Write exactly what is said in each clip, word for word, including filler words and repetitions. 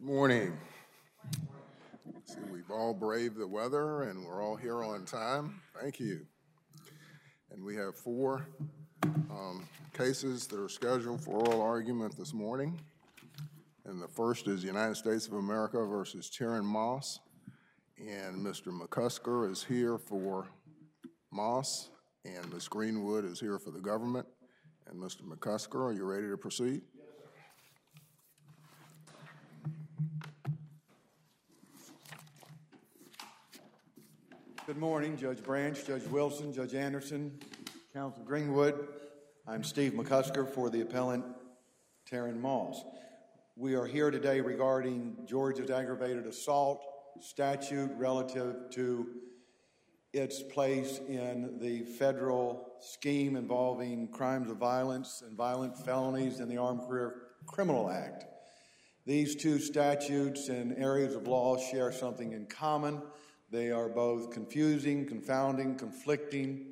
Morning. See, we've all braved the weather and we're all here on time. Thank you. And we have four um, cases that are scheduled for oral argument this morning. And the first is United States of America versus Terren Moss. And Mister McCusker is here for Moss, and Miz Greenwood is here for the government. And Mister McCusker, are you ready to proceed? Good morning, Judge Branch, Judge Wilson, Judge Anderson, Counsel Greenwood. I'm Steve McCusker for the appellant Terren Moss. We are here today regarding Georgia's aggravated assault statute relative to its place in the federal scheme involving crimes of violence and violent felonies in the Armed Career Criminal Act. These two statutes and areas of law share something in common. They are both confusing, confounding, conflicting,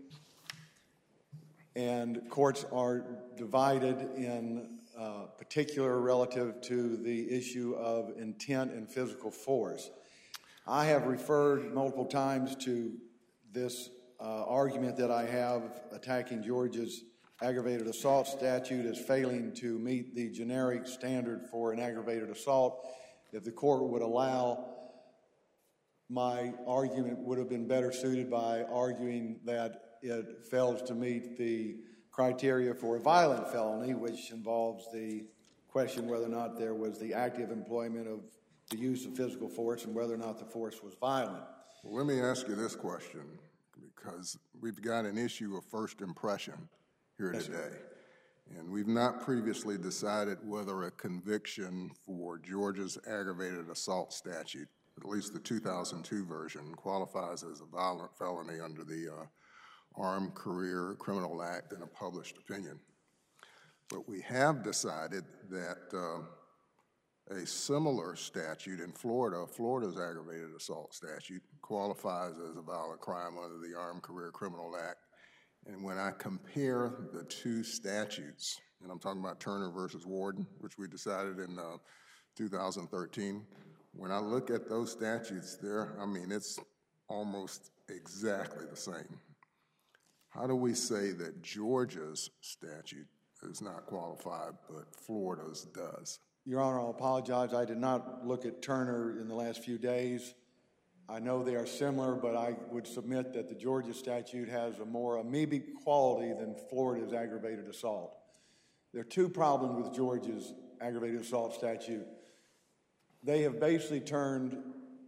and courts are divided in uh, particular relative to the issue of intent and physical force. I have referred multiple times to this uh, argument that I have attacking Georgia's aggravated assault statute as failing to meet the generic standard for an aggravated assault. If the court would allow, my argument would have been better suited by arguing that it fails to meet the criteria for a violent felony, which involves the question whether or not there was the active employment of the use of physical force and whether or not the force was violent. Well, let me ask you this question, because we've got an issue of first impression here Yes, today. sir. And we've not previously decided whether a conviction for Georgia's aggravated assault statute, at least the two thousand two version, qualifies as a violent felony under the uh, Armed Career Criminal Act in a published opinion. But we have decided that uh, a similar statute in Florida, Florida's aggravated assault statute, qualifies as a violent crime under the Armed Career Criminal Act. And when I compare the two statutes, and I'm talking about Turner versus Warden, which we decided in uh, two thousand thirteen, when I look at those statutes there, I mean, it's almost exactly the same. How do we say that Georgia's statute is not qualified, but Florida's does? Your Honor, I'll apologize. I did not look at Turner in the last few days. I know they are similar, but I would submit that the Georgia statute has a more amoebic quality than Florida's aggravated assault. There are two problems with Georgia's aggravated assault statute. They have basically turned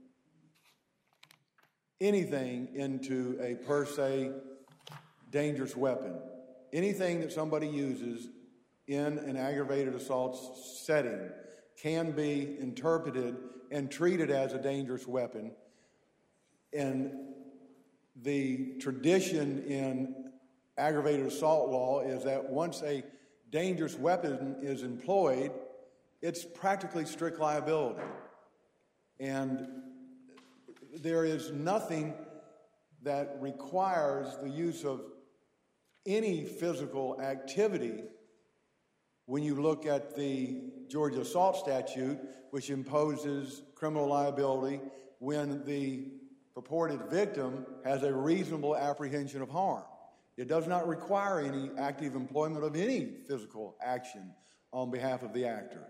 anything into a per se dangerous weapon. Anything that somebody uses in an aggravated assault setting can be interpreted and treated as a dangerous weapon. And the tradition in aggravated assault law is that once a dangerous weapon is employed, it's practically strict liability. And there is nothing that requires the use of any physical activity when you look at the Georgia assault statute, which imposes criminal liability when the purported victim has a reasonable apprehension of harm. It does not require any active employment of any physical action on behalf of the actor.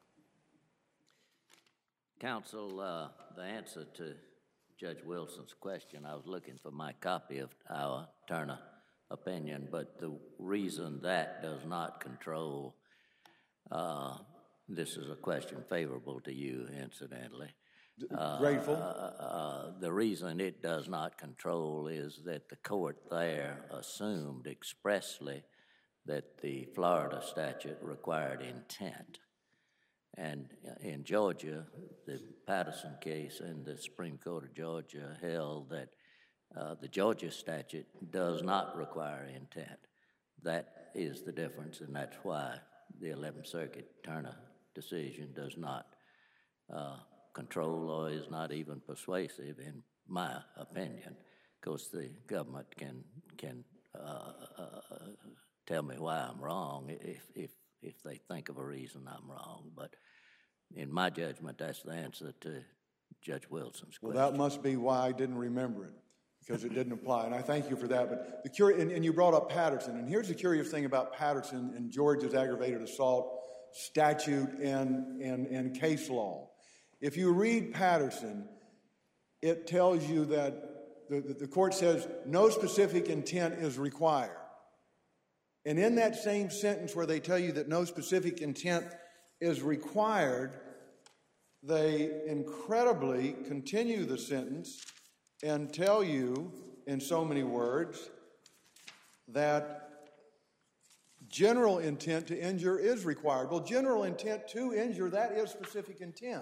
Counsel, uh, the answer to Judge Wilson's question, I was looking for my copy of our Turner opinion, but the reason that does not control, uh, this is a question favorable to you, incidentally. Uh, Grateful. Uh, uh, the reason it does not control is that the court there assumed expressly that the Florida statute required intent. And in Georgia, the Patterson case in the Supreme Court of Georgia held that uh, the Georgia statute does not require intent. That is the difference, and that's why the eleventh Circuit Turner decision does not uh, control or is not even persuasive, in my opinion. Of course, the government can can uh, uh, tell me why I'm wrong if if if they think of a reason I'm wrong, but in my judgment, that's the answer to Judge Wilson's Well, question. that must be why I didn't remember it, because it didn't apply, and I thank you for that. But the curi- and, and you brought up Patterson, and here's the curious thing about Patterson and Georgia's aggravated assault statute and, and, and case law. If you read Patterson, it tells you that the, the, the court says no specific intent is required. And in that same sentence where they tell you that no specific intent is required, they incredibly continue the sentence and tell you in so many words that general intent to injure is required. Well, general intent to injure, that is specific intent.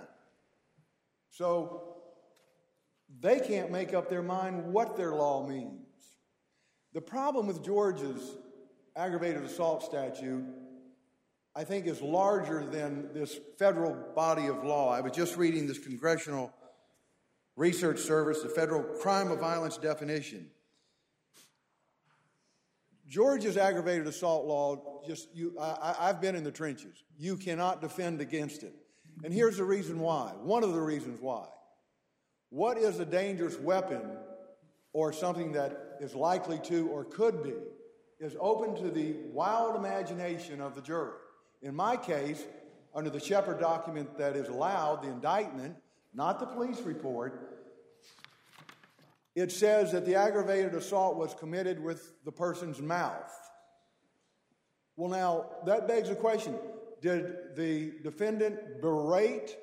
So they can't make up their mind what their law means. The problem with Georgia's aggravated assault statute, I think, is larger than this federal body of law. I was just reading this Congressional Research Service, the Federal Crime of Violence definition. Georgia's aggravated assault law, just you, I, I've been in the trenches. You cannot defend against it. And here's the reason why. One of the reasons why. What is a dangerous weapon or something that is likely to or could be is open to the wild imagination of the jury. In my case, under the Shepard document that is allowed, the indictment, not the police report, it says that the aggravated assault was committed with the person's mouth. Well, now, that begs the question. Did the defendant berate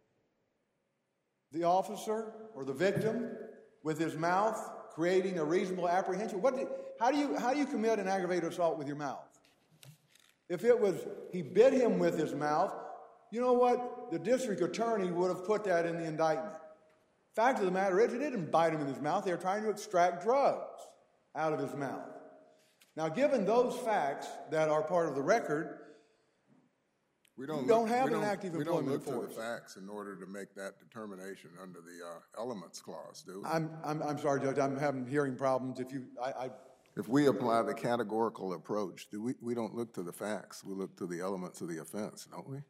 the officer or the victim with his mouth, creating a reasonable apprehension? What did, how do you, how do you commit an aggravated assault with your mouth? If it was, he bit him with his mouth, you know what? The district attorney would have put that in the indictment. Fact of the matter is, they didn't bite him in his mouth. They were trying to extract drugs out of his mouth. Now, given those facts that are part of the record, We don't, you don't look, have we an don't, active we don't employment look force. to the facts in order to make that determination under the uh, elements clause, do we? I'm, I'm, I'm sorry, Judge, I'm having hearing problems. If you, I, I, If we apply the categorical approach, do we, we don't look to the facts. We look to the elements of the offense, don't we?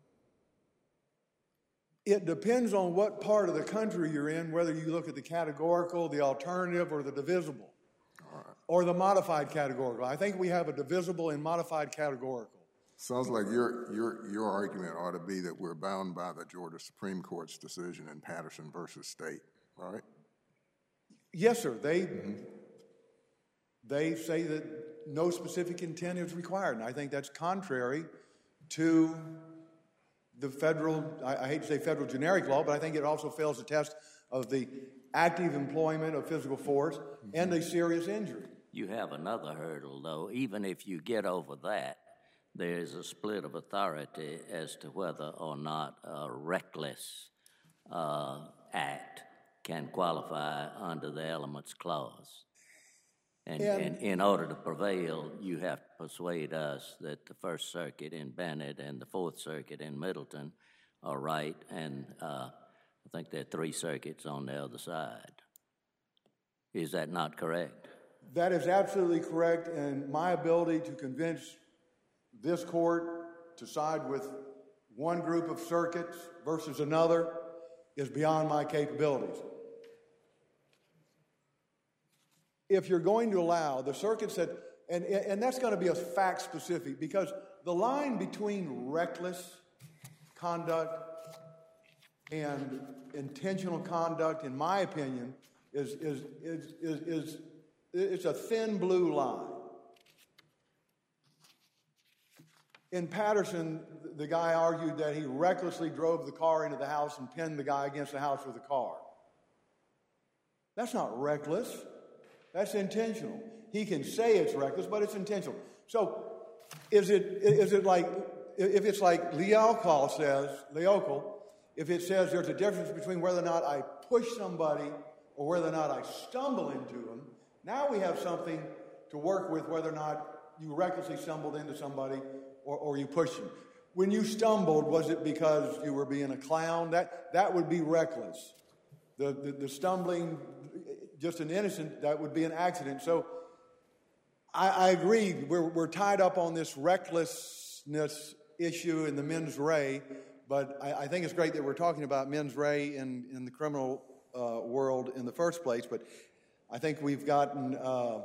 it depends on what part of the country you're in, whether you look at the categorical, the alternative, or the divisible, All right. or the modified categorical. I think we have a divisible and modified categorical. Sounds like your, your, your argument ought to be that we're bound by the Georgia Supreme Court's decision in Patterson versus State, right? Yes, sir. They, mm-hmm. they say that no specific intent is required, and I think that's contrary to the federal, I, I hate to say federal generic law, but I think it also fails the test of the active employment of physical force mm-hmm. and a serious injury. You have another hurdle, though. Even if you get over that, there is a split of authority as to whether or not a reckless uh, act can qualify under the elements clause. And, and, and in order to prevail, you have to persuade us that the First Circuit in Bennett and the Fourth Circuit in Middleton are right, and uh, I think there are three circuits on the other side. Is that not correct? That is absolutely correct, and my ability to convince this court to side with one group of circuits versus another is beyond my capabilities. If you're going to allow, the circuit said, and, and that's going to be a fact specific, because the line between reckless conduct and intentional conduct, in my opinion, is, is, is, is, is it's a thin blue line. In Patterson, the guy argued that he recklessly drove the car into the house and pinned the guy against the house with the car. That's not reckless. That's intentional. He can say it's reckless, but it's intentional. So is it is it like, if it's like Leocal says, Leocal, if it says there's a difference between whether or not I push somebody or whether or not I stumble into them, now we have something to work with, whether or not you recklessly stumbled into somebody or, or you pushed them. When you stumbled, was it because you were being a clown? That that would be reckless. The, the, the stumbling, just an innocent, that would be an accident. So I, I agree, we're, we're tied up on this recklessness issue in the mens rea, But I, I think it's great that we're talking about mens rea in, in the criminal uh, world in the first place, but I think we've gotten, uh,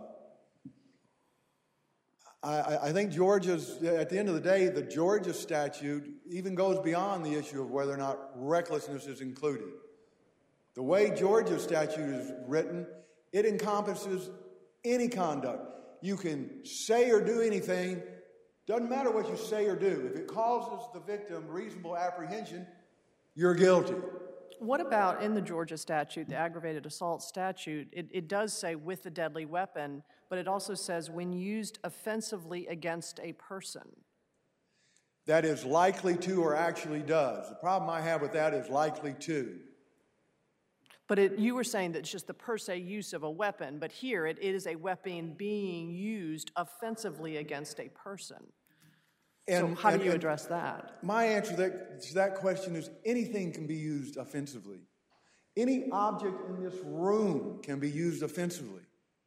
I, I think Georgia's, at the end of the day, the Georgia statute even goes beyond the issue of whether or not recklessness is included. The way Georgia's statute is written, it encompasses any conduct. You can say or do anything, doesn't matter what you say or do. If it causes the victim reasonable apprehension, you're guilty. What about in the Georgia statute, the aggravated assault statute, it, it does say with a deadly weapon, but it also says when used offensively against a person. That is likely to or actually does. The problem I have with that is likely to. But it, you were saying that it's just the per se use of a weapon, but here it is a weapon being used offensively against a person. And, so how and, do you and address that? My answer to that, to that question is anything can be used offensively. Any object in this room can be used offensively.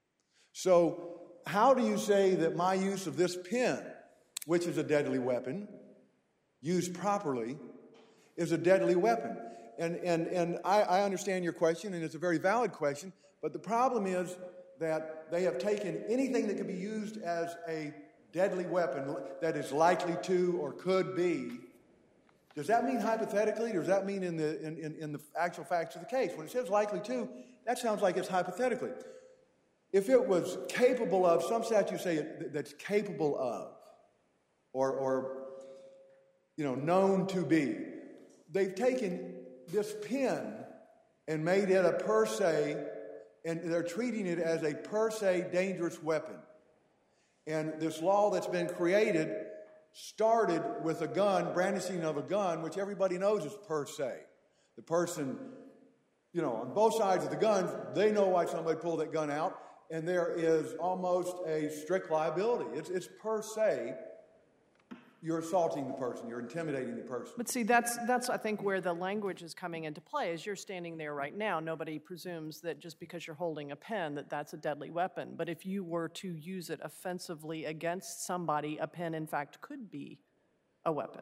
So how do you say that my use of this pen, which is a deadly weapon, used properly, is a deadly weapon? And, and, and I, I understand your question, and it's a very valid question, but the problem is that they have taken anything that can be used as a deadly weapon that is likely to or could be. Does that mean hypothetically, or does that mean in the, in, in, in the actual facts of the case? When it says likely to, that sounds like it's hypothetically. If it was capable of, some statutes say it, that's capable of, or, or, you know, known to be. They've taken this pen and made it a per se, and they're treating it as a per se dangerous weapon. And this law that's been created started with a gun, brandishing of a gun, which everybody knows is per se. The person, you know, on both sides of the gun, they know why somebody pulled that gun out, and there is almost a strict liability. It's, it's per se. You're assaulting the person. You're intimidating the person. But see, that's, that's I think, where the language is coming into play. As you're standing there right now, nobody presumes that just because you're holding a pen that that's a deadly weapon. But if you were to use it offensively against somebody, a pen, in fact, could be a weapon.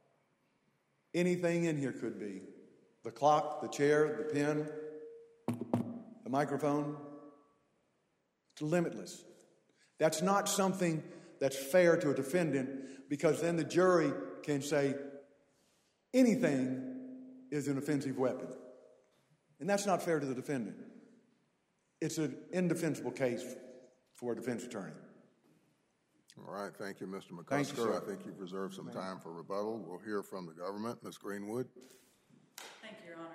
Anything in here could be. The clock, the chair, the pen, the microphone. It's limitless. That's not something that's fair to a defendant, because then the jury can say anything is an offensive weapon. And that's not fair to the defendant. It's an indefensible case for a defense attorney. All right, thank you, Mister McCusker. Thank you, sir. I think you've reserved some time for rebuttal. We'll hear from the government. Miz Greenwood. Thank you, Your Honor.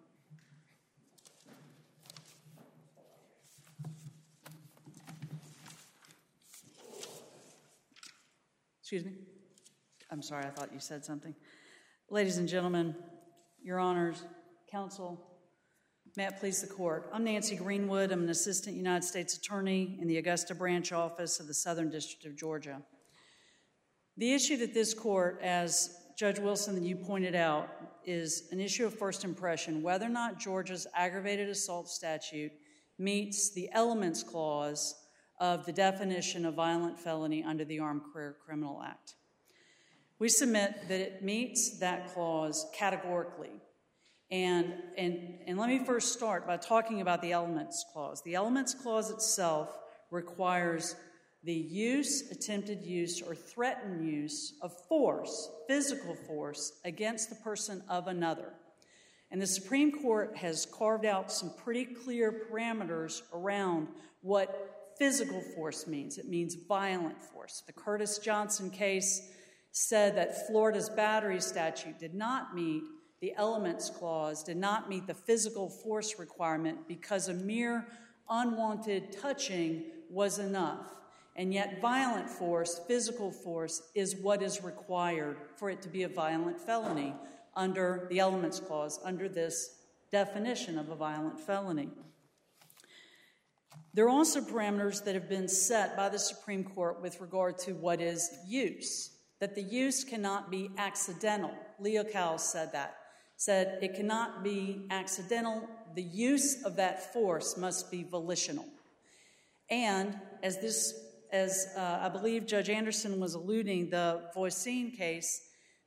Excuse me? I'm sorry, I thought you said something. Ladies and gentlemen, Your Honors, Counsel, may it please the Court. I'm Nancy Greenwood. I'm an Assistant United States Attorney in the Augusta Branch Office of the Southern District of Georgia. The issue that this Court, as Judge Wilson, you pointed out, is an issue of first impression, whether or not Georgia's aggravated assault statute meets the elements clause of the definition of violent felony under the Armed Career Criminal Act. We submit that it meets that clause categorically. And, and, and let me first start by talking about the elements clause. The elements clause itself requires the use, attempted use, or threatened use of force, physical force, against the person of another. And the Supreme Court has carved out some pretty clear parameters around what physical force means. It means violent force. The Curtis Johnson case said that Florida's battery statute did not meet the elements clause, did not meet the physical force requirement because a mere unwanted touching was enough. And yet violent force, physical force, is what is required for it to be a violent felony under the elements clause, under this definition of a violent felony. There are also parameters that have been set by the Supreme Court with regard to what is use, that the use cannot be accidental. Leocal said that, said it cannot be accidental. The use of that force must be volitional. And as this, as uh, I believe Judge Anderson was alluding, the Voisin case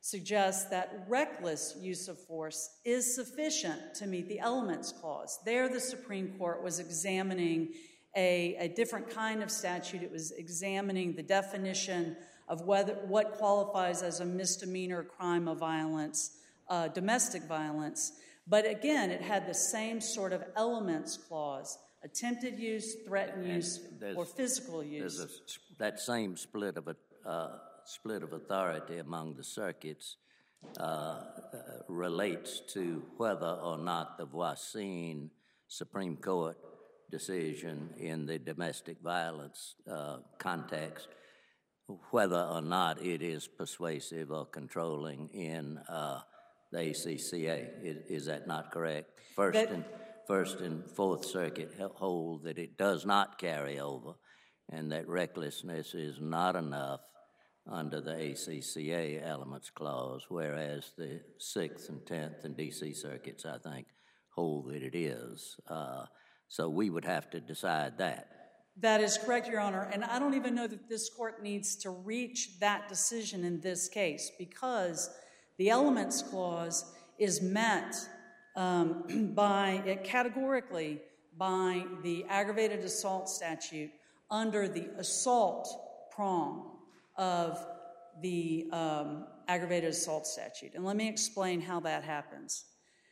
suggests that reckless use of force is sufficient to meet the elements clause. There, the Supreme Court was examining a, a different kind of statute. It was examining the definition of whether what qualifies as a misdemeanor crime of violence, uh, domestic violence. But again, it had the same sort of elements clause: attempted use, threatened use, or physical use. There's a, that same split of a uh, split of authority among the circuits uh, uh, relates to whether or not the Voisin Supreme Court decision in the domestic violence uh, context, whether or not it is persuasive or controlling in uh, the A C C A. Is, is that not correct? First that, and First and Fourth Circuit hold that it does not carry over, and that recklessness is not enough under the A C C A elements clause, whereas the Sixth and Tenth and D C circuits, I think, hold that it is. Uh, so we would have to decide that. That is correct, Your Honor, and I don't even know that this court needs to reach that decision in this case, because the elements clause is met um, by, it categorically, by the aggravated assault statute under the assault prong of the um, aggravated assault statute. And let me explain how that happens.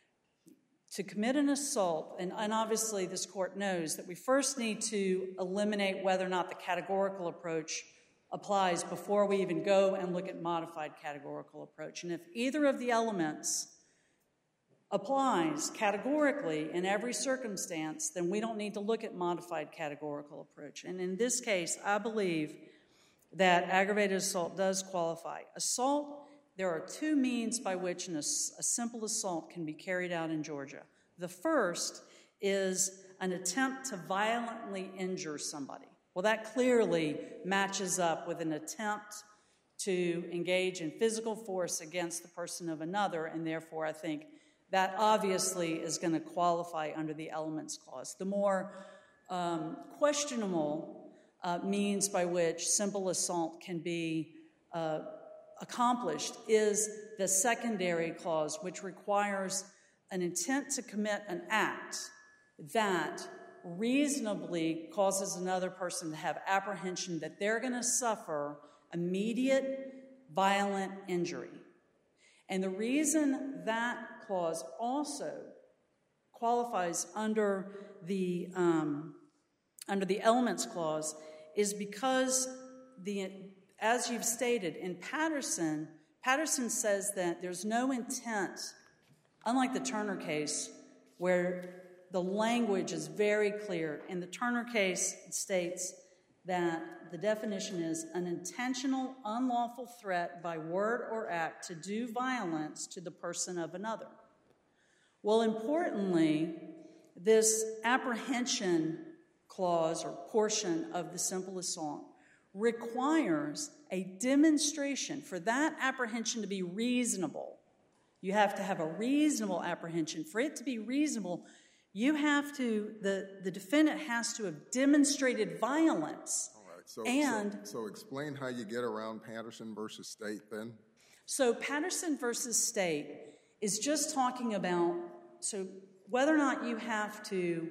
To commit an assault, and, and obviously this court knows that we first need to eliminate whether or not the categorical approach applies before we even go and look at modified categorical approach. And if either of the elements applies categorically in every circumstance, then we don't need to look at modified categorical approach. And in this case, I believe that aggravated assault does qualify. Assault, there are two means by which an, a simple assault can be carried out in Georgia. The first is an attempt to violently injure somebody. Well, that clearly matches up with an attempt to engage in physical force against the person of another, and therefore I think that obviously is going to qualify under the elements clause. The more um, questionable Uh, means by which simple assault can be uh, accomplished is the secondary clause, which requires an intent to commit an act that reasonably causes another person to have apprehension that they're going to suffer immediate violent injury. And the reason that clause also qualifies under the um, under the elements clause is because, the, as you've stated, in Patterson, Patterson says that there's no intent, unlike the Turner case, where the language is very clear. In the Turner case, it states that the definition is an intentional, unlawful threat by word or act to do violence to the person of another. Well, importantly, this apprehension clause or portion of the simple assault requires a demonstration. For that apprehension to be reasonable, you have to have a reasonable apprehension. For it to be reasonable, you have to, the, the defendant has to have demonstrated violence. All right, so, and, so, so explain how you get around Patterson versus State then. So Patterson versus State is just talking about, so whether or not you have to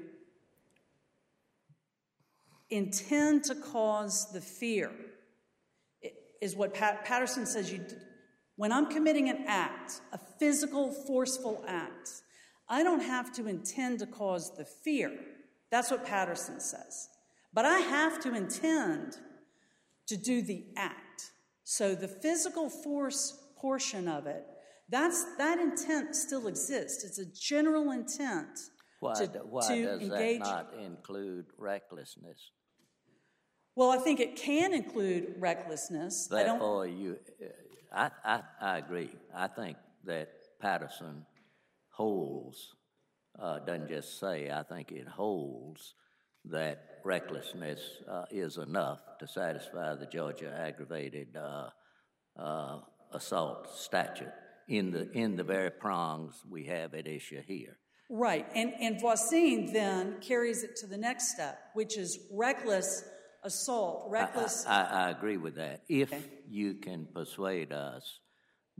intend to cause the fear is what Pat- Patterson says you do. When I'm committing an act, a physical, forceful act, I don't have to intend to cause the fear. That's what Patterson says. But I have to intend to do the act. So the physical force portion of it, that's, that intent still exists. It's a general intent Why, to, why to does engage. that not include recklessness? Well, I think it can include recklessness. Therefore, you, I, I, I agree. I think that Patterson holds, uh, doesn't just say, I think it holds that recklessness uh, is enough to satisfy the Georgia aggravated uh, uh, assault statute in the in the very prongs we have at issue here. Right, and, and Voisin then carries it to the next step, which is reckless assault, reckless... I, I, I agree with that. If okay. you can persuade us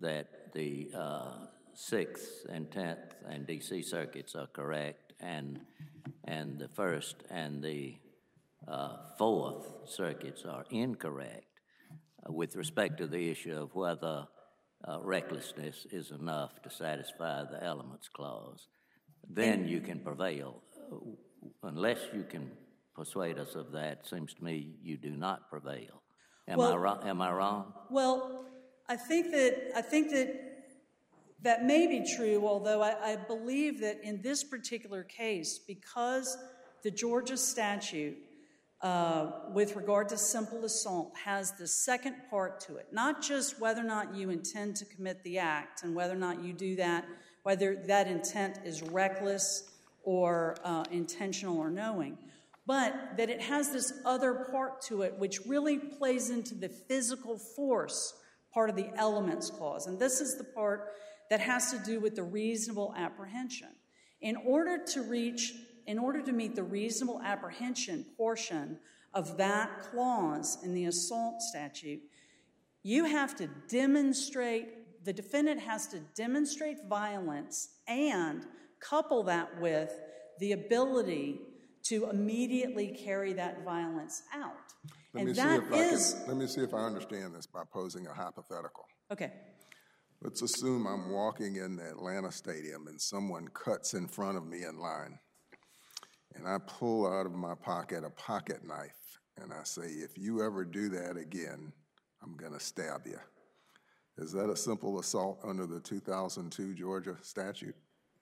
that the uh, Sixth and Tenth and D C circuits are correct, and and the First and the uh, Fourth circuits are incorrect uh, with respect to the issue of whether uh, recklessness is enough to satisfy the elements clause, then you can prevail. Uh, unless you can persuade us of that, seems to me you do not prevail. Am Well- I wrong? Am I wrong? Well, I think that I think that that may be true, although I, I believe that in this particular case, because the Georgia statute uh, with regard to simple assault has the second part to it, not just whether or not you intend to commit the act and whether or not you do that, whether that intent is reckless or uh, intentional or knowing, but that it has this other part to it which really plays into the physical force part of the elements clause. And this is the part that has to do with the reasonable apprehension. In order to reach, in order to meet the reasonable apprehension portion of that clause in the assault statute, you have to demonstrate, the defendant has to demonstrate violence and couple that with the ability to immediately carry that violence out. Let me And see that if I is, can, let me see if I understand this by posing a hypothetical. okay, Let's assume I'm walking in the Atlanta Stadium and someone cuts in front of me in line. And I pull out of my pocket a pocket knife and I say, if you ever do that again, I'm gonna stab you. Is that a simple assault under the two thousand two Georgia statute?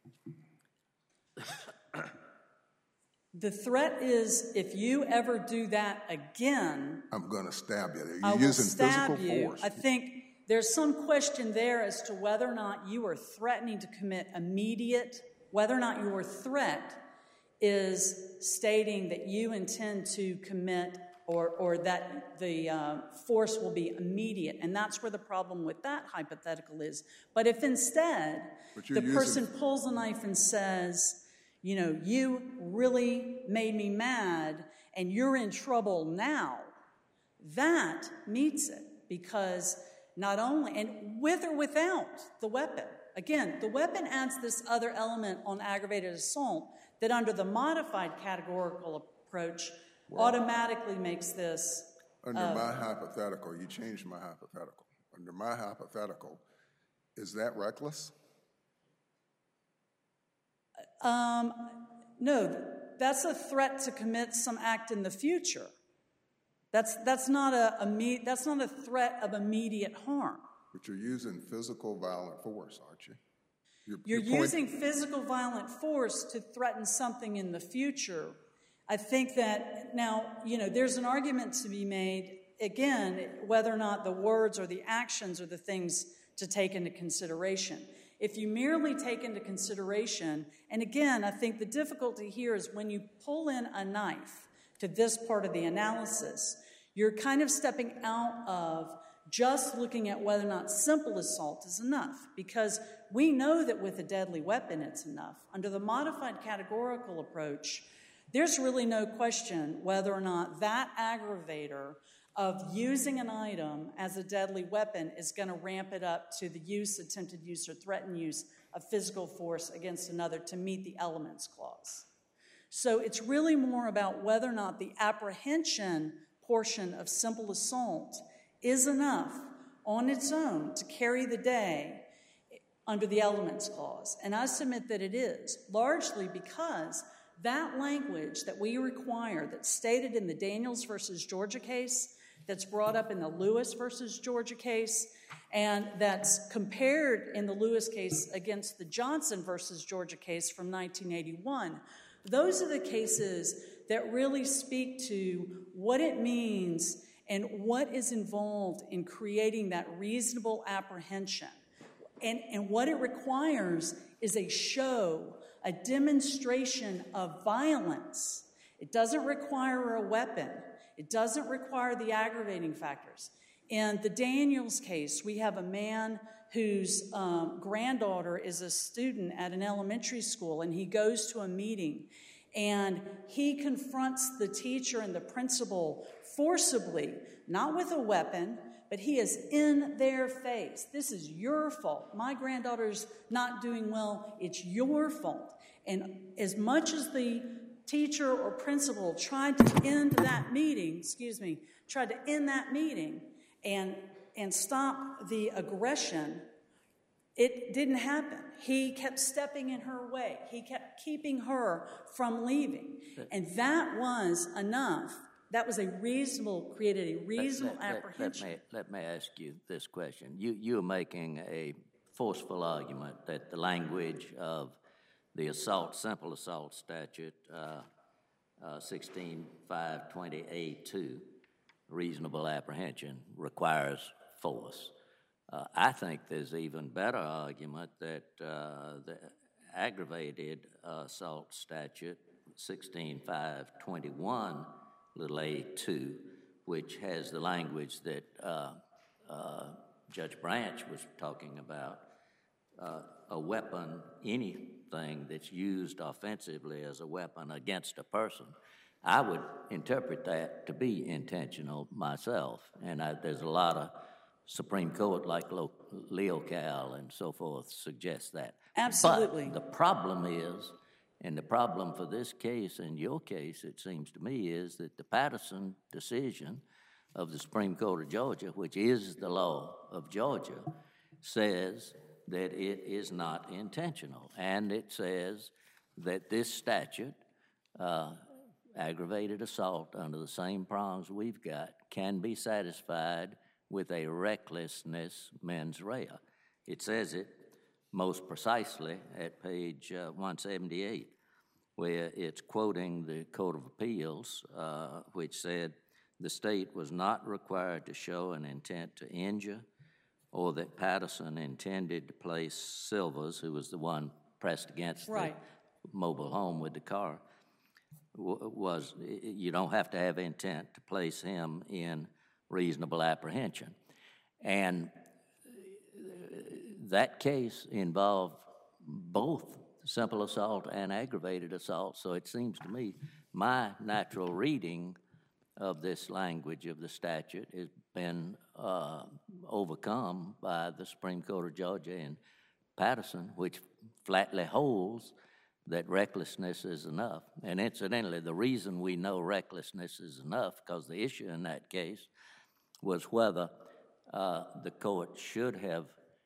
the threat is if you ever do that again, I'm gonna stab you. You're I will using stab physical you. force. I think there's some question there as to whether or not you are threatening to commit immediate, whether or not your threat is stating that you intend to commit or, or that the uh, force will be immediate. And that's where the problem with that hypothetical is. But if instead But you're the using- person pulls a knife and says, you know, you really made me mad and you're in trouble now, that meets it because not only, and with or without the weapon. Again, the weapon adds this other element on aggravated assault that under the modified categorical approach automatically makes this. Under my hypothetical, you changed my hypothetical. Under my hypothetical, is that reckless? Um, no, that's a threat to commit some act in the future. That's, that's, not a, imme- that's not a threat of immediate harm. But you're using physical violent force, aren't you? Your- You're your point- using physical violent force to threaten something in the future. I think that now, you know, there's an argument to be made, again, whether or not the words or the actions are the things to take into consideration. If you merely take into consideration, and again, I think the difficulty here is when you pull in a knife to this part of the analysis, you're kind of stepping out of just looking at whether or not simple assault is enough, because we know that with a deadly weapon it's enough. Under the modified categorical approach, there's really no question whether or not that aggravator of using an item as a deadly weapon is going to ramp it up to the use, attempted use, or threatened use of physical force against another to meet the elements clause. So it's really more about whether or not the apprehension portion of simple assault is enough on its own to carry the day under the elements clause. And I submit that it is, largely because that language that we require that's stated in the Daniels versus Georgia case, that's brought up in the Lewis versus Georgia case, and that's compared in the Lewis case against the Johnson versus Georgia case from nineteen eighty-one, those are the cases that really speak to what it means and what is involved in creating that reasonable apprehension. And, and what it requires is a show, a demonstration of violence. It doesn't require a weapon. It doesn't require the aggravating factors. In the Daniels case, we have a man whose um, granddaughter is a student at an elementary school, and he goes to a meeting, and he confronts the teacher and the principal forcibly, not with a weapon, but he is in their face. This is your fault. My granddaughter's not doing well. It's your fault. And as much as the teacher or principal tried to end that meeting, excuse me, tried to end that meeting and, and stop the aggression, it didn't happen. He kept stepping in her way. He kept keeping her from leaving. And that was enough. That was a reasonable, created a reasonable let, let, apprehension. Let, let, me, let me ask you this question. You, you're making a forceful argument that the language of the assault, simple assault statute, uh, uh, sixteen five twenty A two, reasonable apprehension, requires force. Uh, I think there's even better argument that uh, the aggravated uh, assault statute, sixteen five twenty-one, little a two, which has the language that uh, uh, Judge Branch was talking about, uh, a weapon, anything that's used offensively as a weapon against a person. I would interpret that to be intentional myself, and I, there's a lot of Supreme Court like Leocal and so forth suggests that. Absolutely. But the problem is, and the problem for this case and your case, it seems to me, is that the Patterson decision of the Supreme Court of Georgia, which is the law of Georgia, says that it is not intentional. And it says that this statute, uh, aggravated assault under the same prongs we've got, can be satisfied with a recklessness mens rea. It says it most precisely at page uh, one seventy-eight, where it's quoting the Court of Appeals, uh, which said the state was not required to show an intent to injure, or that Patterson intended to place Silvers, who was the one pressed against right. the mobile home with the car, w- was you don't have to have intent to place him in reasonable apprehension. And that case involved both simple assault and aggravated assault, so it seems to me my natural reading of this language of the statute has been uh, overcome by the Supreme Court of Georgia in Patterson, which flatly holds that recklessness is enough. And incidentally, the reason we know recklessness is enough, because the issue in that case was whether uh, the court should have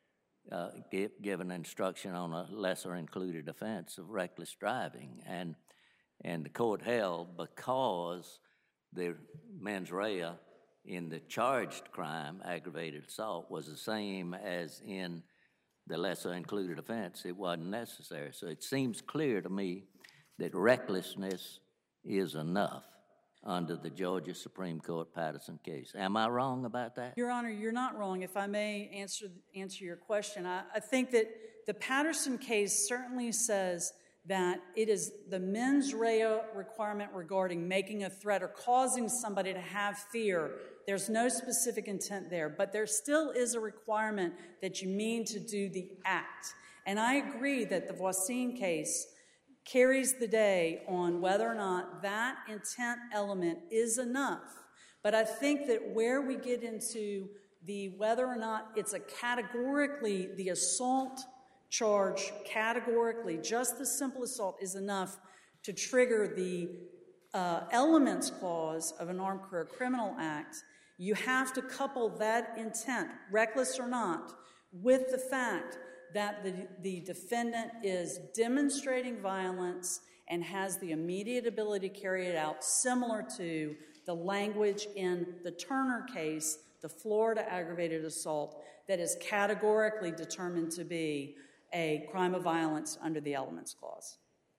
uh, give, given instruction on a lesser included offense of reckless driving. And, and the court held, because the mens rea in the charged crime, aggravated assault, was the same as in the lesser included offense, it wasn't necessary. So it seems clear to me that recklessness is enough under the Georgia Supreme Court Patterson case. Am I wrong about that? Your Honor, you're not wrong. If I may answer answer your question, I, I think that the Patterson case certainly says that it is the mens rea requirement regarding making a threat or causing somebody to have fear. There's no specific intent there, but there still is a requirement that you mean to do the act. And I agree that the Voisin case carries the day on whether or not that intent element is enough. But I think that where we get into the whether or not it's a categorically, the assault charge categorically, just the simple assault is enough to trigger the uh, elements clause of an Armed Career Criminal Act, you have to couple that intent, reckless or not, with the fact that the, the defendant is demonstrating violence and has the immediate ability to carry it out, similar to the language in the Turner case, the Florida aggravated assault, that is categorically determined to be a crime of violence under the Elements Clause.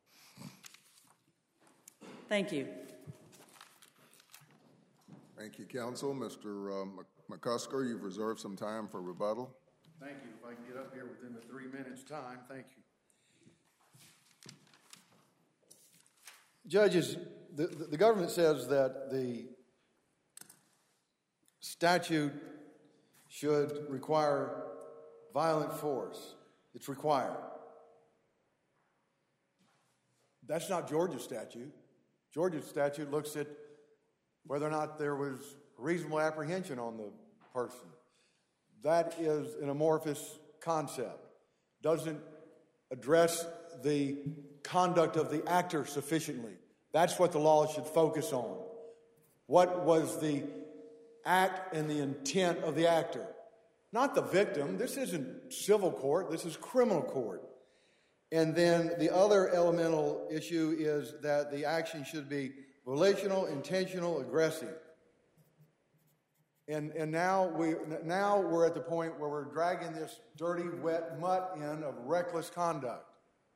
Thank you. Thank you, counsel. Mister Uh, McCusker, you've reserved some time for rebuttal. Thank you. If I can get up here within the three minutes' time, thank you. Judges, the, the government says that the statute should require violent force. It's required. That's not Georgia's statute. Georgia's statute looks at whether or not there was reasonable apprehension on the person. That is an amorphous concept. Doesn't address the conduct of the actor sufficiently. That's what the law should focus on. What was the act and the intent of the actor? Not the victim. This isn't civil court. This is criminal court. And then the other elemental issue is that the action should be volitional, intentional, aggressive. And, and now, we, now we're at the point where we're dragging this dirty, wet mutt in of reckless conduct.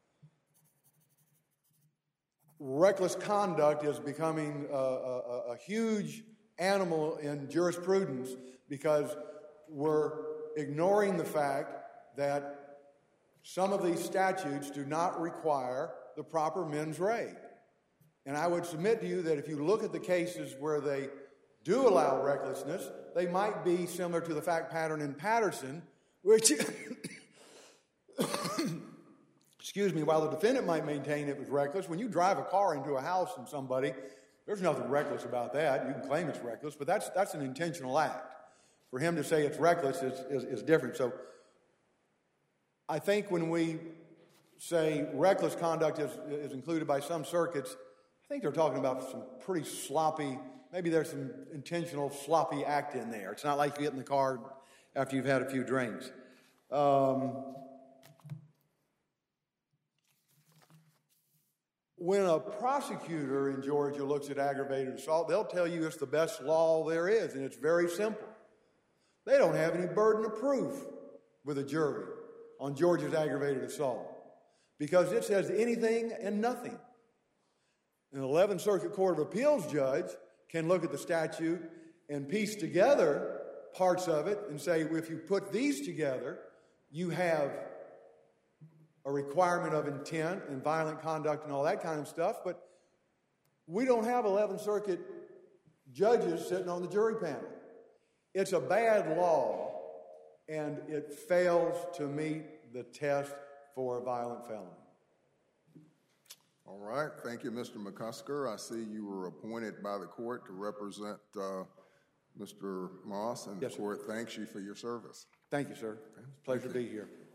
Reckless conduct is becoming a, a, a huge animal in jurisprudence because we're ignoring the fact that some of these statutes do not require the proper mens rea. And I would submit to you that if you look at the cases where they do allow recklessness, they might be similar to the fact pattern in Patterson, which, excuse me, while the defendant might maintain it was reckless, when you drive a car into a house and somebody, there's nothing reckless about that. You can claim it's reckless, but that's that's an intentional act. For him to say it's reckless is, is, is different. So I think when we say reckless conduct is, is included by some circuits, I think they're talking about some pretty sloppy, maybe there's some intentional sloppy act in there. It's not like you get in the car after you've had a few drinks. Um, when a prosecutor in Georgia looks at aggravated assault, they'll tell you it's the best law there is, and it's very simple. They don't have any burden of proof with a jury on Georgia's aggravated assault because it says anything and nothing. An eleventh Circuit Court of Appeals judge can look at the statute and piece together parts of it and say, if you put these together, you have a requirement of intent and violent conduct and all that kind of stuff, but we don't have eleventh Circuit judges sitting on the jury panel. It's a bad law, and it fails to meet the test for a violent felony. All right. Thank you, Mister McCusker. I see you were appointed by the court to represent uh, Mister Moss, and Yes, the sir. court thanks you for your service. Thank you, sir. It's a pleasure to be here.